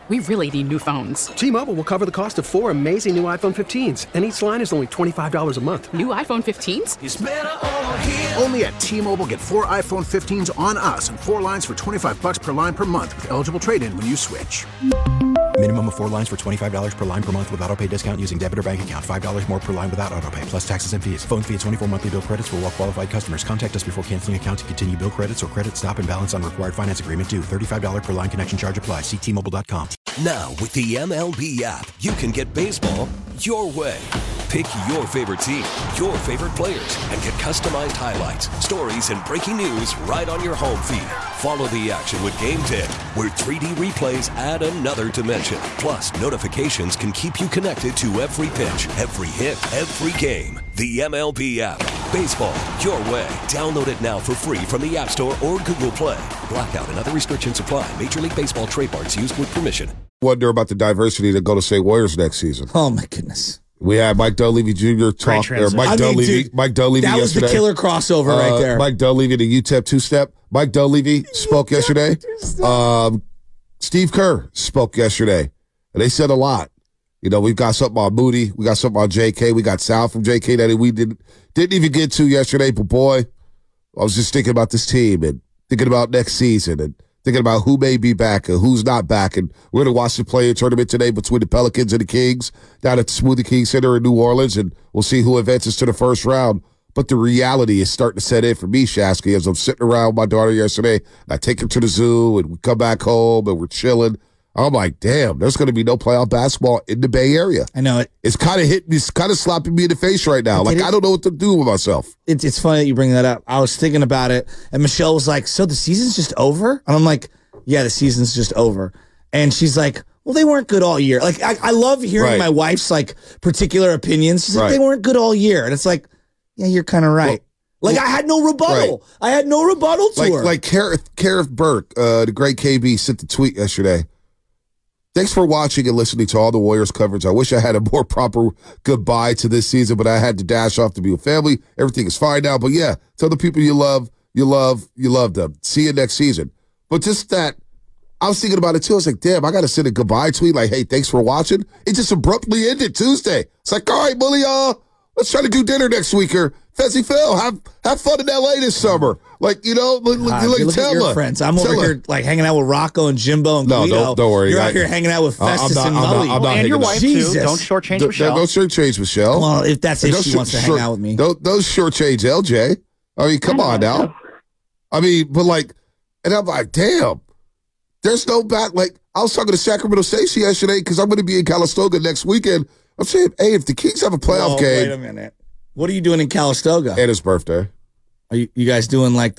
We really need new phones. T-Mobile will cover the cost of 4 amazing new iPhone 15s, and each line is only $25 a month. New iPhone 15s? It's better over here. Only at T-Mobile, get 4 iPhone 15s on us and 4 lines for $25 per line per month with eligible trade-in when you switch. Minimum of 4 lines for $25 per line per month with autopay discount using debit or bank account. $5 more per line without autopay, plus taxes and fees. Phone fee at 24 monthly bill credits for well-qualified customers. Contact us before canceling account to continue bill credits or credit stop and balance on required finance agreement due. $35 per line connection charge applies. See T-Mobile.com. Now, with the MLB app, you can get baseball your way. Pick your favorite team, your favorite players, and get customized highlights, stories, and breaking news right on your home feed. Follow the action with Game Day, where 3D replays add another dimension. Plus, notifications can keep you connected to every pitch, every hit, every game. The MLB app. Baseball your way. Download it now for free from the App Store or Google Play. Blackout and other restrictions apply. Major League Baseball trademarks used with permission. Wonder about the diversity to go to St. Warriors next season. Oh, my goodness. We had Mike Dunleavy Jr. talk there. Mike Dunleavy that was yesterday. The killer crossover right there. Mike Dunleavy, the UTEP two-step. Mike Dunleavy spoke yesterday. Steve Kerr spoke yesterday. And they said a lot. You know, we've got something on Moody. We got something on JK. We got Sal from JK that we didn't even get to yesterday. But, boy, I was just thinking about this team and thinking about next season and thinking about who may be back and who's not back. And we're going to watch the play-in tournament today between the Pelicans and the Kings down at the Smoothie King Center in New Orleans, and we'll see who advances to the first round. But the reality is starting to set in for me, Shasky, as I'm sitting around with my daughter yesterday, and I take her to the zoo, and we come back home, and we're chilling. I'm like, damn, there's going to be no playoff basketball in the Bay Area. I know it. It's kind of hitting me, it's kind of slapping me in the face right now. Like, I don't know what to do with myself. It's funny that you bring that up. I was thinking about it, and Michelle was like, so the season's just over? And I'm like, yeah, the season's just over. And she's like, well, they weren't good all year. Like, I love hearing my wife's, like, particular opinions. She's like, they weren't good all year. And it's like, yeah, you're kind of right. Well, I had no rebuttal. I had no rebuttal to her. Like, Kareth Burke, the great KB, sent the tweet yesterday. Thanks for watching and listening to all the Warriors coverage. I wish I had a more proper goodbye to this season, but I had to dash off to be with family. Everything is fine now. But yeah, tell the people you love them. See you next season. But just that, I was thinking about it too. I was like, damn, I got to send a goodbye tweet like, hey, thanks for watching. It just abruptly ended Tuesday. It's like, all right, bully, let's try to do dinner next week, or Fezzy Phil, have fun in L.A. this summer. Like, you know, look at your friends. I'm over here like hanging out with Rocco and Jimbo and Guido. No, don't worry. You're out here hanging out with Festus and Mully. And your wife, too. Don't shortchange Michelle. Don't shortchange Michelle. Well, if she wants to hang out with me. Don't shortchange LJ. I mean, come on now. I mean, but like, and I'm like, damn. There's no back. Like, I was talking to Sacramento Stacey yesterday because I'm going to be in Calistoga next weekend. I'm saying, hey, if the Kings have a playoff game. Wait a minute. What are you doing in Calistoga? And his birthday. Are you guys doing like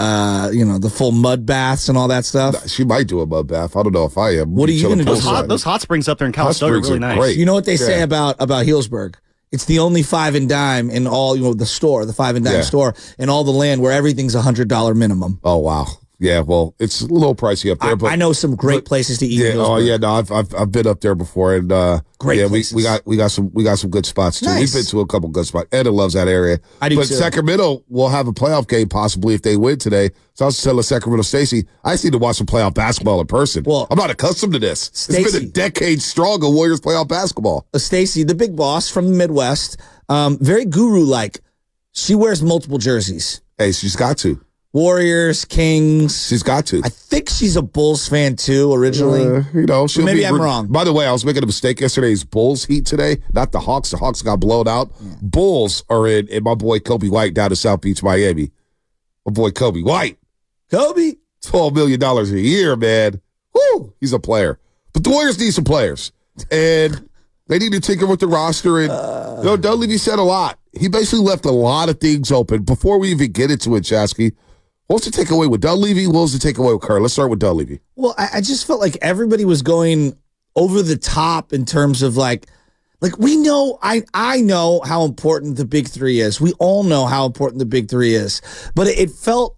the full mud baths and all that stuff? She might do a mud bath. I don't know if I am. What are you going to do? Those hot springs up there in Calistoga are really nice. Great. You know what they say about Healdsburg? It's the only 5 and dime in all, the store, the 5 and dime store in all the land where everything's $100 minimum. Oh, wow. Yeah, well, it's a little pricey up there. But I know some great places to eat. Yeah, oh yeah, no, I've been up there before, and great. Yeah, we got some good spots too. Nice. We've been to a couple good spots. Edda loves that area. I do but too. Sacramento will have a playoff game possibly if they win today. So I was telling Sacramento Stacey, I just need to watch some playoff basketball in person. Well, I'm not accustomed to this. It's been a decade strong of Warriors playoff basketball. Stacey, the big boss from the Midwest, very guru-like. She wears multiple jerseys. Hey, she's got to. Warriors, Kings. She's got to. I think she's a Bulls fan too, originally. Maybe I'm wrong. By the way, I was making a mistake yesterday. It's Bulls Heat today, not the Hawks. The Hawks got blown out. Yeah. Bulls are in, and my boy Kobe White down in South Beach, Miami. My boy Kobe White. Kobe? $12 million a year, man. Woo! He's a player. But the Warriors need some players. And they need to tinker with the roster. And Dunleavy said a lot. He basically left a lot of things open. Before we even get into it, Chasky, what's the takeaway with Dunleavy? What was the takeaway with Kerr? Let's start with Dunleavy. Well, I just felt like everybody was going over the top in terms of like we know, I know how important the big three is. We all know how important the big three is. But it felt,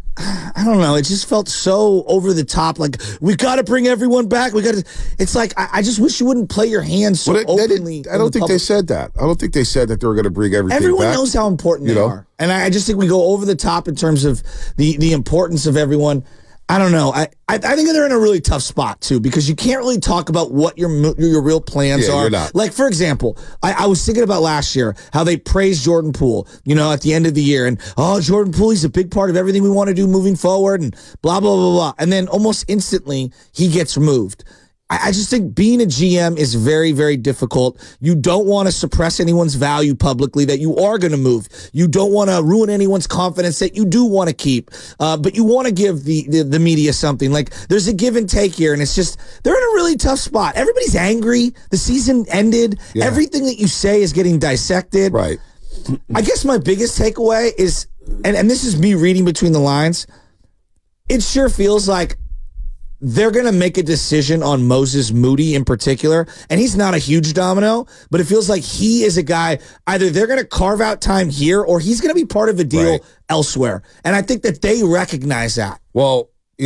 I don't know, it just felt so over the top. Like, we got to bring everyone back. It's like, I just wish you wouldn't play your hands so openly. I don't think they said that. I don't think they said that they were going to bring everything back. Everyone knows how important they are. And I just think we go over the top in terms of the importance of everyone. I don't know. I think they're in a really tough spot too, because you can't really talk about what your real plans are. You're not. Like, for example, I was thinking about last year how they praised Jordan Poole, at the end of the year, and Jordan Poole, he's a big part of everything we want to do moving forward, and blah blah blah blah. And then almost instantly he gets removed. I just think being a GM is very, very difficult. You don't want to suppress anyone's value publicly that you are going to move. You don't want to ruin anyone's confidence that you do want to keep. But you want to give the media something. Like, there's a give and take here, and it's just, they're in a really tough spot. Everybody's angry. The season ended. Yeah. Everything that you say is getting dissected. Right. I guess my biggest takeaway is, and this is me reading between the lines, it sure feels like they're going to make a decision on Moses Moody in particular, and he's not a huge domino, but it feels like he is a guy, either they're going to carve out time here or he's going to be part of a deal elsewhere. And I think that they recognize that. Well,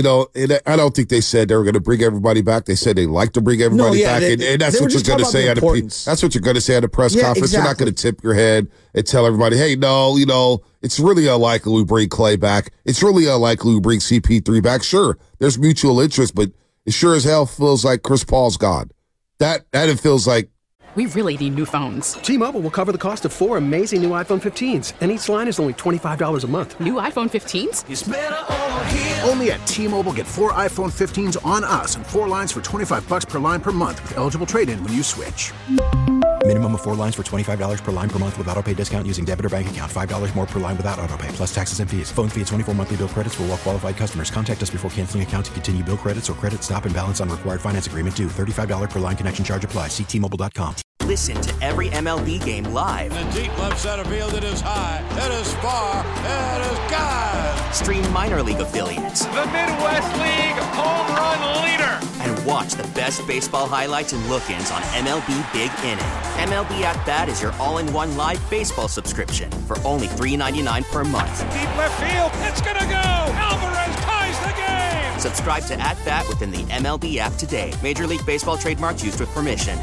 I don't think they said they were going to bring everybody back. They said they like to bring everybody back, and that's what you're going to say at that's what you're going to say at a press conference. Exactly. You're not going to tip your head and tell everybody, hey, no, it's really unlikely we bring Clay back. It's really unlikely we bring CP3 back. Sure, there's mutual interest, but it sure as hell feels like Chris Paul's gone. That it feels like. We really need new phones. T-Mobile will cover the cost of 4 amazing new iPhone 15s, and each line is only $25 a month. New iPhone 15s? It's better over here. Only at T-Mobile, get 4 iPhone 15s on us and 4 lines for $25 per line per month with eligible trade-in when you switch. Minimum of 4 lines for $25 per line per month with autopay discount using debit or bank account. $5 more per line without autopay, plus taxes and fees. Phone fee at 24 monthly bill credits for well-qualified customers. Contact us before canceling account to continue bill credits or credit stop and balance on required finance agreement due. $35 per line connection charge applies. See T-Mobile.com. Listen to every MLB game live. In the deep left center field, it is high, it is far, it is gone. Stream minor league affiliates. The Midwest League home run leader. And watch the best baseball highlights and look-ins on MLB Big Inning. MLB At Bat is your all-in-one live baseball subscription for only $3.99 per month. Deep left field, it's gonna go. Alvarez ties the game. Subscribe to At Bat within the MLB app today. Major League Baseball trademarks used with permission.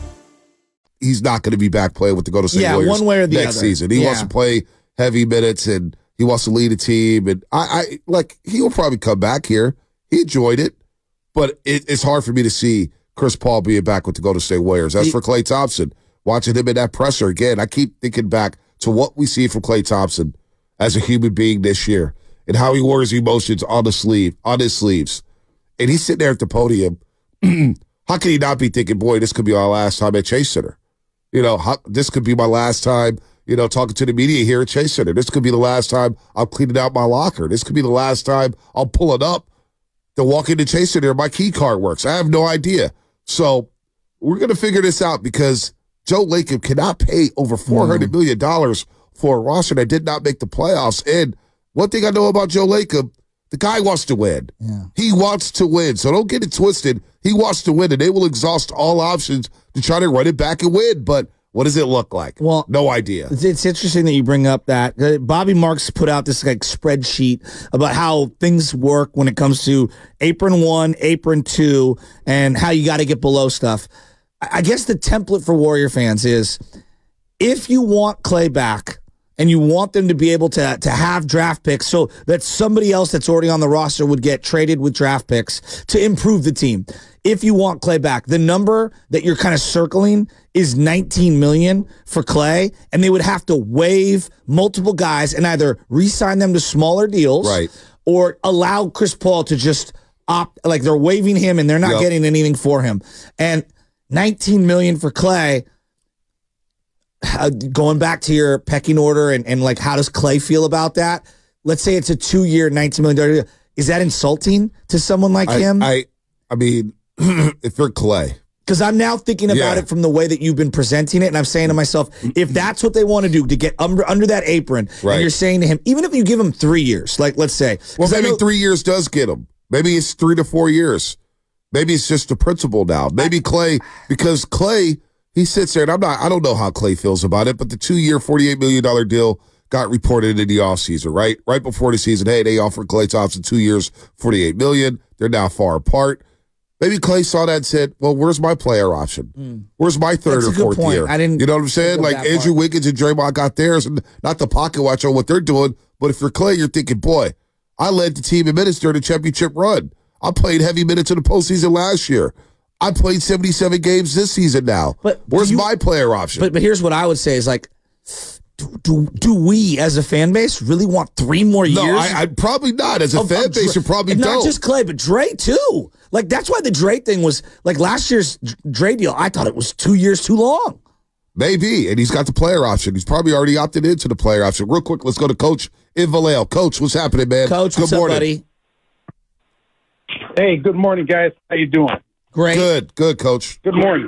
He's not going to be back playing with the Golden State Warriors one way or the next other. season. He wants to play heavy minutes, and he wants to lead a team. And I he'll probably come back here. He enjoyed it, but it's hard for me to see Chris Paul being back with the Golden State Warriors. As for Klay Thompson, watching him in that presser again, I keep thinking back to what we see from Klay Thompson as a human being this year and how he wears emotions on his sleeves. And he's sitting there at the podium. How can he not be thinking, boy, this could be our last time at Chase Center? This could be my last time, talking to the media here at Chase Center. This could be the last time I'm cleaning out my locker. This could be the last time I'll pull it up to walk into Chase Center and my key card works. I have no idea. So we're going to figure this out because Joe Lacob cannot pay over $400 million for a roster that did not make the playoffs. And one thing I know about Joe Lacob, the guy wants to win. Yeah. He wants to win. So don't get it twisted. He wants to win, and they will exhaust all options to try to run it back and win. But what does it look like? Well, no idea. It's interesting that you bring up that. Bobby Marks put out this spreadsheet about how things work when it comes to apron 1, apron 2, and how you got to get below stuff. I guess the template for Warrior fans is if you want Clay back, and you want them to be able to have draft picks so that somebody else that's already on the roster would get traded with draft picks to improve the team. If you want Clay back, the number that you're kind of circling is $19 million for Clay, and they would have to waive multiple guys and either re-sign them to smaller deals or allow Chris Paul to just opt, like they're waiving him and they're not getting anything for him. And $19 million for Clay, going back to your pecking order and like how does Clay feel about that? Let's say it's a 2-year, $19 million deal. Is that insulting to someone like him? I mean, if you're Clay. Because I'm now thinking about it from the way that you've been presenting it, and I'm saying to myself, if that's what they want to do to get under that apron, and you're saying to him, even if you give him 3 years, like let's say. Well, maybe 3 years does get him. Maybe it's 3 to 4 years. Maybe it's just the principle now. Maybe Clay, because Clay, he sits there, and I don't know how Clay feels about it, but the 2-year, $48 million deal got reported in the offseason, right? Right before the season, hey, they offered Klay Thompson 2 years, $48 million. They're now far apart. Maybe Clay saw that and said, well, where's my player option? Where's my third or fourth year? You know what I'm saying? Like Andrew Wiggins and Draymond got theirs, and not the pocket watch on what they're doing. But if you're Clay, you're thinking, boy, I led the team in minutes during the championship run. I played heavy minutes in the postseason last year. I played 77 games this season now. But where's my player option? But here's what I would say is like, do we as a fan base really want 3 more years? No, I probably not. As a fan base, you probably and don't. Not just Clay, but Dre too. Like that's why the Dre thing was like last year's Dre deal. I thought it was 2 years too long. Maybe, and he's got the player option. He's probably already opted into the player option. Real quick, let's go to Coach in Vallejo. Coach, what's happening, man? Coach, good morning, buddy? Hey, good morning, guys. How you doing? Great. Good, Coach. Good morning.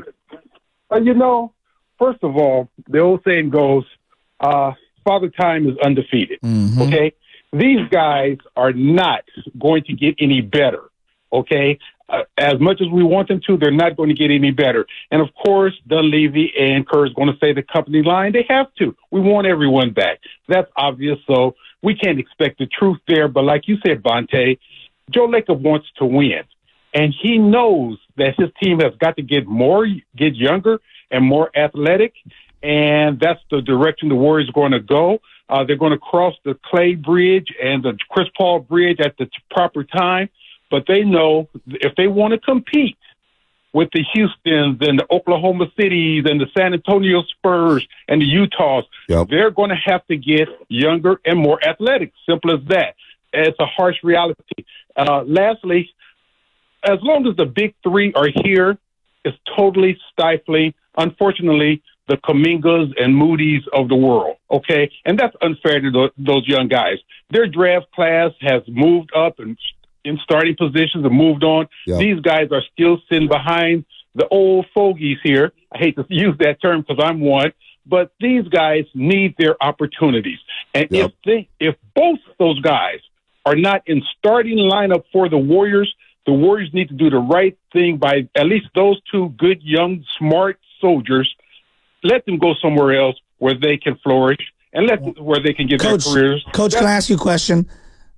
First of all, the old saying goes, Father Time is undefeated, okay? These guys are not going to get any better, okay? As much as we want them to, they're not going to get any better. And, of course, Dunleavy and Kerr is going to say the company line. They have to. We want everyone back. That's obvious, so we can't expect the truth there. But like you said, Vontae, Joe Lacob wants to win. And he knows that his team has got to get younger and more athletic, and that's the direction the Warriors are going to go. They're going to cross the Clay Bridge and the Chris Paul Bridge at the proper time, but they know if they want to compete with the Houstons and the Oklahoma Cities and the San Antonio Spurs and the Utahs, they're going to have to get younger and more athletic. Simple as that. It's a harsh reality. Lastly, as long as the big 3 are here, it's totally stifling, unfortunately, the Kumingas and Moody's of the world, okay? And that's unfair to those young guys. Their draft class has moved up and in starting positions and moved on. Yep. These guys are still sitting behind the old fogies here. I hate to use that term because I'm one, but these guys need their opportunities. And if both those guys are not in starting lineup for the Warriors need to do the right thing by at least those 2 good, young, smart soldiers. Let them go somewhere else where they can flourish and where they can get their careers. Coach, can I ask you a question?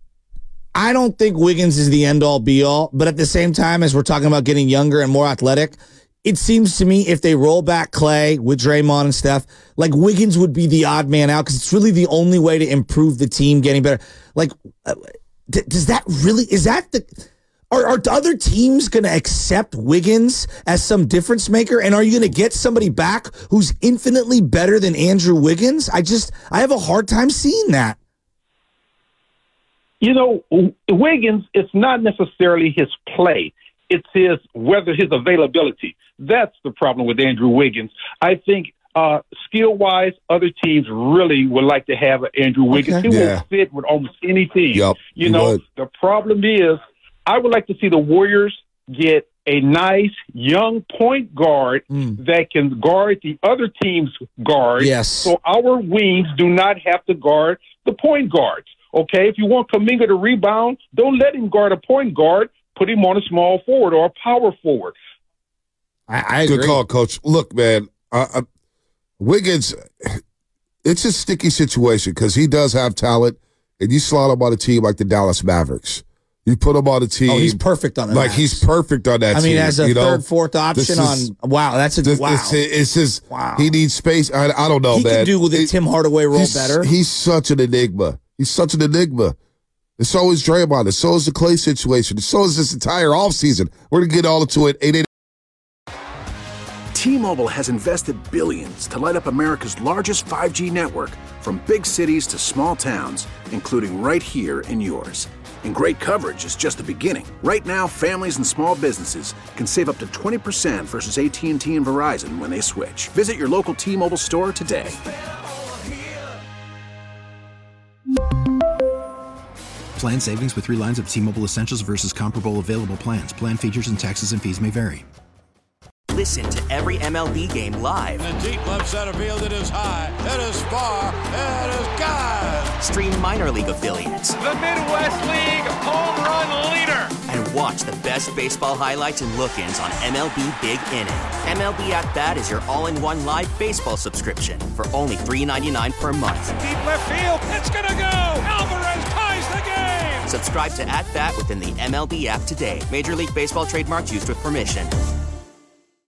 I don't think Wiggins is the end-all, be-all, but at the same time, as we're talking about getting younger and more athletic, it seems to me if they roll back Clay with Draymond and Steph, like Wiggins would be the odd man out because it's really the only way to improve the team getting better. Like, does that really – is that the – Are other teams going to accept Wiggins as some difference maker? And are you going to get somebody back who's infinitely better than Andrew Wiggins? I have a hard time seeing that. Wiggins, it's not necessarily his play. It's his availability. That's the problem with Andrew Wiggins. I think skill-wise, other teams really would like to have Andrew Wiggins. Okay. He will fit with almost any team. Yep, the problem is, I would like to see the Warriors get a nice young point guard that can guard the other team's guard. Yes. So our wings do not have to guard the point guards. Okay? If you want Kuminga to rebound, don't let him guard a point guard. Put him on a small forward or a power forward. I agree. Good call, Coach. Look, man, Wiggins, it's a sticky situation because he does have talent, and you slot him on a team like the Dallas Mavericks. You put him on a team. Oh, he's perfect on that. Like, he's perfect on that team. I mean, as a third, fourth option wow. It's his, wow. He needs space. I don't know, man. He can do with the Tim Hardaway role better. He's such an enigma. And so is Draymond. And so is the Clay situation. And so is this entire offseason. We're going to get all into it. 888. T-Mobile has invested billions to light up America's largest 5G network, from big cities to small towns, including right here in yours. And great coverage is just the beginning. Right now, families and small businesses can save up to 20% versus AT&T and Verizon when they switch. Visit your local T-Mobile store today. Plan savings with 3 lines of T-Mobile Essentials versus comparable available plans. Plan features and taxes and fees may vary. Listen to every MLB game live. In the deep left center field, it is high, it is far, it is gone. Stream minor league affiliates. The Midwest League home run leader. And watch the best baseball highlights and look-ins on MLB Big Inning. MLB At Bat is your all-in-one live baseball subscription for only $3.99 per month. Deep left field, it's gonna go. Alvarez ties the game. Subscribe to At Bat within the MLB app today. Major League Baseball trademarks used with permission.